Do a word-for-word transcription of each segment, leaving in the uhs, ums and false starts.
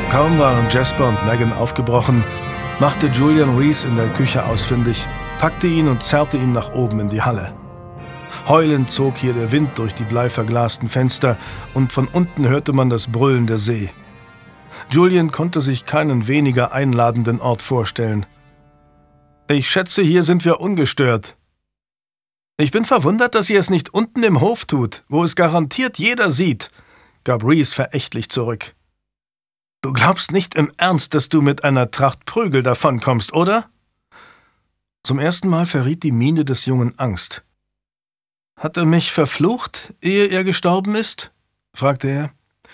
Kaum waren Jasper und Megan aufgebrochen, machte Julian Reese in der Küche ausfindig, packte ihn und zerrte ihn nach oben in die Halle. Heulend zog hier der Wind durch die bleiverglasten Fenster und von unten hörte man das Brüllen der See. Julian konnte sich keinen weniger einladenden Ort vorstellen. »Ich schätze, hier sind wir ungestört.« »Ich bin verwundert, dass ihr es nicht unten im Hof tut, wo es garantiert jeder sieht«, gab Reese verächtlich zurück. »Du glaubst nicht im Ernst, dass du mit einer Tracht Prügel davonkommst, oder?« Zum ersten Mal verriet die Miene des Jungen Angst. »Hat er mich verflucht, ehe er gestorben ist?« fragte er.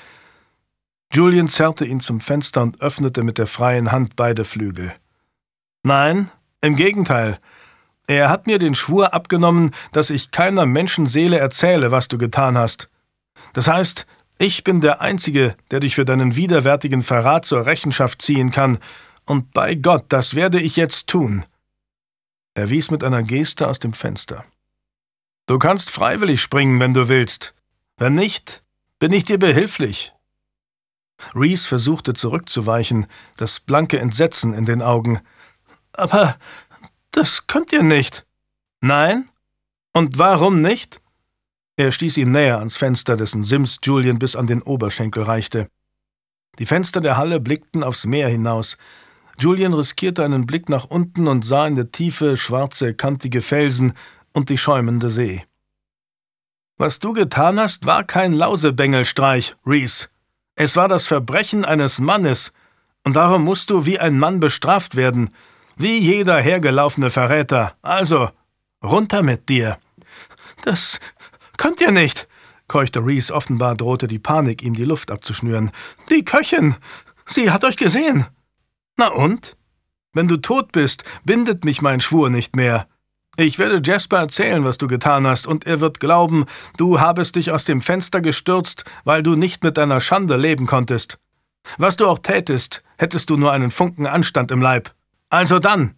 Julian zerrte ihn zum Fenster und öffnete mit der freien Hand beide Flügel. »Nein, im Gegenteil. Er hat mir den Schwur abgenommen, dass ich keiner Menschenseele erzähle, was du getan hast. Das heißt, ich bin der Einzige, der dich für deinen widerwärtigen Verrat zur Rechenschaft ziehen kann, und bei Gott, das werde ich jetzt tun.« Er wies mit einer Geste aus dem Fenster. »Du kannst freiwillig springen, wenn du willst. Wenn nicht, bin ich dir behilflich.« Reese versuchte zurückzuweichen, das blanke Entsetzen in den Augen. »Aber das könnt ihr nicht.« »Nein? Und warum nicht?« Er stieß ihn näher ans Fenster, dessen Sims Julian bis an den Oberschenkel reichte. Die Fenster der Halle blickten aufs Meer hinaus. Julian riskierte einen Blick nach unten und sah in der Tiefe schwarze, kantige Felsen und die schäumende See. »Was du getan hast, war kein Lausebengelstreich, Reese. Es war das Verbrechen eines Mannes, und darum musst du wie ein Mann bestraft werden, wie jeder hergelaufene Verräter. Also, runter mit dir.« »Das könnt ihr nicht«, keuchte Reese. Offenbar drohte die Panik, ihm die Luft abzuschnüren. »Die Köchin, sie hat euch gesehen.« »Na und? Wenn du tot bist, bindet mich mein Schwur nicht mehr. Ich werde Jasper erzählen, was du getan hast, und er wird glauben, du habest dich aus dem Fenster gestürzt, weil du nicht mit deiner Schande leben konntest. Was du auch tätest, hättest du nur einen Funken Anstand im Leib. Also dann!«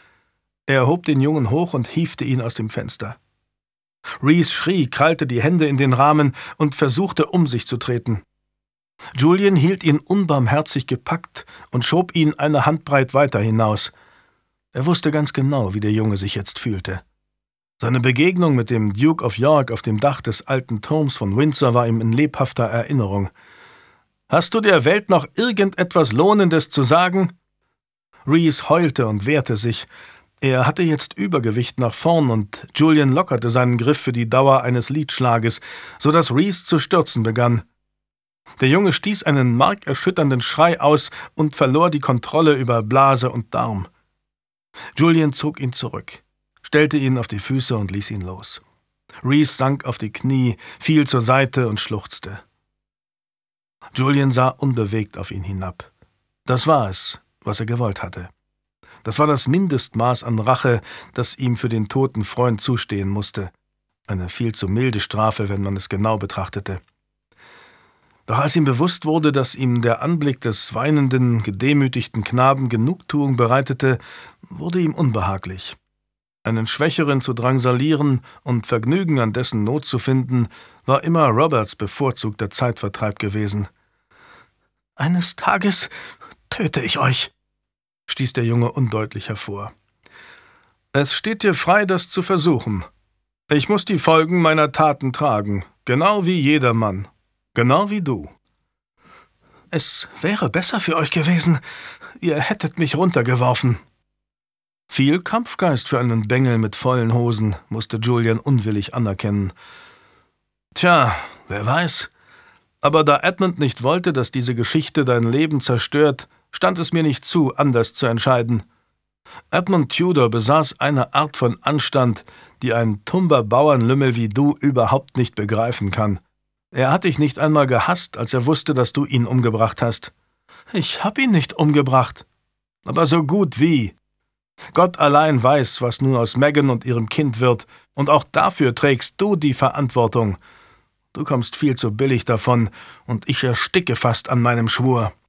Er hob den Jungen hoch und hiefte ihn aus dem Fenster. Reese schrie, krallte die Hände in den Rahmen und versuchte, um sich zu treten. Julian hielt ihn unbarmherzig gepackt und schob ihn eine Handbreit weiter hinaus. Er wusste ganz genau, wie der Junge sich jetzt fühlte. Seine Begegnung mit dem Duke of York auf dem Dach des alten Turms von Windsor war ihm in lebhafter Erinnerung. »Hast du der Welt noch irgendetwas Lohnendes zu sagen?« Reese heulte und wehrte sich. Er hatte jetzt Übergewicht nach vorn und Julian lockerte seinen Griff für die Dauer eines Liedschlages, so dass Reese zu stürzen begann. Der Junge stieß einen markerschütternden Schrei aus und verlor die Kontrolle über Blase und Darm. Julian zog ihn zurück, stellte ihn auf die Füße und ließ ihn los. Reese sank auf die Knie, fiel zur Seite und schluchzte. Julian sah unbewegt auf ihn hinab. Das war es, was er gewollt hatte. Das war das Mindestmaß an Rache, das ihm für den toten Freund zustehen musste. Eine viel zu milde Strafe, wenn man es genau betrachtete. Doch als ihm bewusst wurde, dass ihm der Anblick des weinenden, gedemütigten Knaben Genugtuung bereitete, wurde ihm unbehaglich. Einen Schwächeren zu drangsalieren und Vergnügen an dessen Not zu finden, war immer Roberts bevorzugter Zeitvertreib gewesen. »Eines Tages töte ich euch«, stieß der Junge undeutlich hervor. »Es steht dir frei, das zu versuchen. Ich muss die Folgen meiner Taten tragen, genau wie jeder Mann. Genau wie du.« »Es wäre besser für euch gewesen, ihr hättet mich runtergeworfen.« Viel Kampfgeist für einen Bengel mit vollen Hosen, musste Julian unwillig anerkennen. »Tja, wer weiß. Aber da Edmund nicht wollte, dass diese Geschichte dein Leben zerstört, stand es mir nicht zu, anders zu entscheiden. Edmund Tudor besaß eine Art von Anstand, die ein tumber Bauernlümmel wie du überhaupt nicht begreifen kann. Er hat dich nicht einmal gehasst, als er wusste, dass du ihn umgebracht hast.« »Ich hab ihn nicht umgebracht.« »Aber so gut wie. Gott allein weiß, was nun aus Megan und ihrem Kind wird, und auch dafür trägst du die Verantwortung. Du kommst viel zu billig davon, und ich ersticke fast an meinem Schwur.«